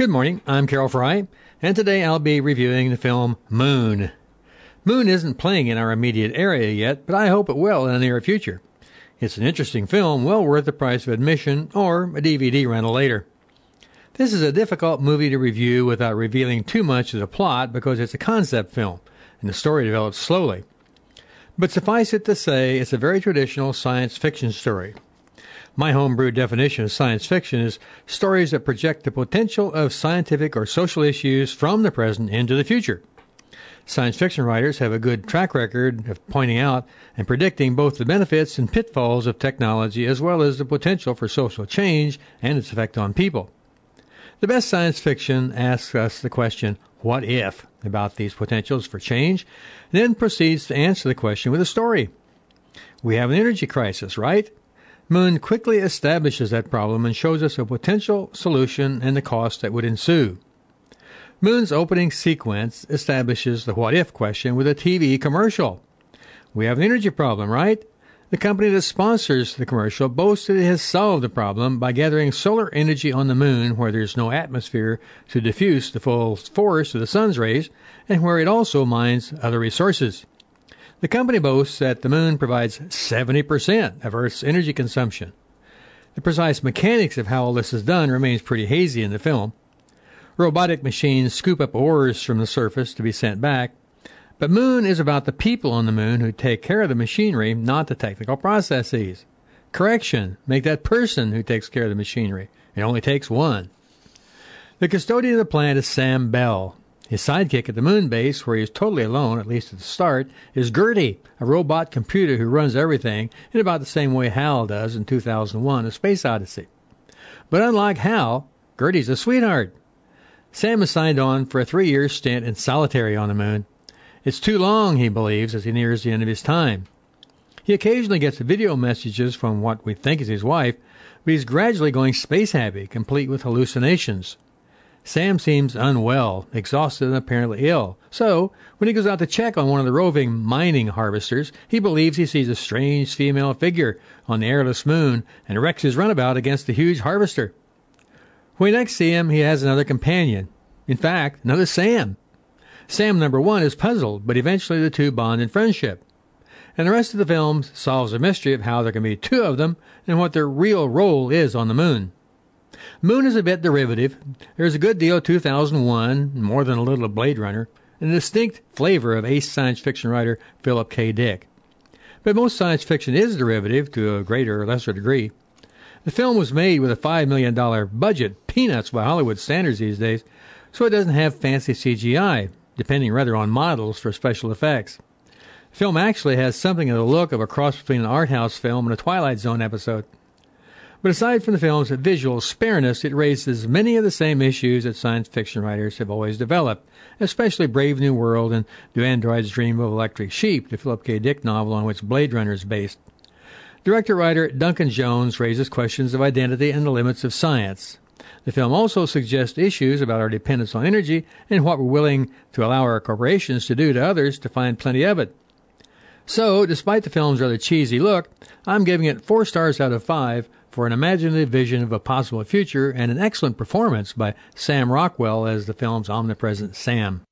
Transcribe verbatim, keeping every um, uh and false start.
Good morning, I'm Carol Fry, and today I'll be reviewing the film Moon. Moon isn't playing in our immediate area yet, but I hope it will in the near future. It's an interesting film, well worth the price of admission or a D V D rental later. This is a difficult movie to review without revealing too much of the plot because it's a concept film, and the story develops slowly. But suffice it to say, it's a very traditional science fiction story. My homebrew definition of science fiction is stories that project the potential of scientific or social issues from the present into the future. Science fiction writers have a good track record of pointing out and predicting both the benefits and pitfalls of technology as well as the potential for social change and its effect on people. The best science fiction asks us the question, what if, about these potentials for change, and then proceeds to answer the question with a story. We have an energy crisis, right? Moon quickly establishes that problem and shows us a potential solution and the cost that would ensue. Moon's opening sequence establishes the what-if question with a T V commercial. We have an energy problem, right? The company that sponsors the commercial boasts that it has solved the problem by gathering solar energy on the moon where there's no atmosphere to diffuse the full force of the sun's rays and where it also mines other resources. The company boasts that the moon provides seventy percent of Earth's energy consumption. The precise mechanics of how all this is done remains pretty hazy in the film. Robotic machines scoop up ores from the surface to be sent back, but Moon is about the people on the moon who take care of the machinery, not the technical processes. Correction, make that person who takes care of the machinery. It only takes one. The custodian of the plant is Sam Bell. His sidekick at the moon base, where he is totally alone, at least at the start, is Gertie, a robot computer who runs everything in about the same way Hal does in two thousand one, A Space Odyssey. But unlike Hal, Gertie's a sweetheart. Sam is signed on for a three-year stint in solitary on the moon. It's too long, he believes, as he nears the end of his time. He occasionally gets video messages from what we think is his wife, but he's gradually going space-happy, complete with hallucinations. Sam seems unwell, exhausted, and apparently ill. So, when he goes out to check on one of the roving mining harvesters, he believes he sees a strange female figure on the airless moon and wrecks his runabout against the huge harvester. When we next see him, he has another companion. In fact, another Sam. Sam number one is puzzled, but eventually the two bond in friendship. And the rest of the film solves the mystery of how there can be two of them and what their real role is on the moon. Moon is a bit derivative. There's a good deal of two thousand one, more than a little of Blade Runner, and a distinct flavor of ace science fiction writer Philip K. Dick. But most science fiction is derivative to a greater or lesser degree. The film was made with a five million dollars budget, peanuts by Hollywood standards these days, so it doesn't have fancy C G I, depending rather on models for special effects. The film actually has something of the look of a cross between an art house film and a Twilight Zone episode. But aside from the film's visual spareness, it raises many of the same issues that science fiction writers have always developed, especially Brave New World and Do Androids Dream of Electric Sheep, the Philip K. Dick novel on which Blade Runner is based. Director-writer Duncan Jones raises questions of identity and the limits of science. The film also suggests issues about our dependence on energy and what we're willing to allow our corporations to do to others to find plenty of it. So, despite the film's rather cheesy look, I'm giving it four stars out of five for an imaginative vision of a possible future and an excellent performance by Sam Rockwell as the film's omnipresent Sam.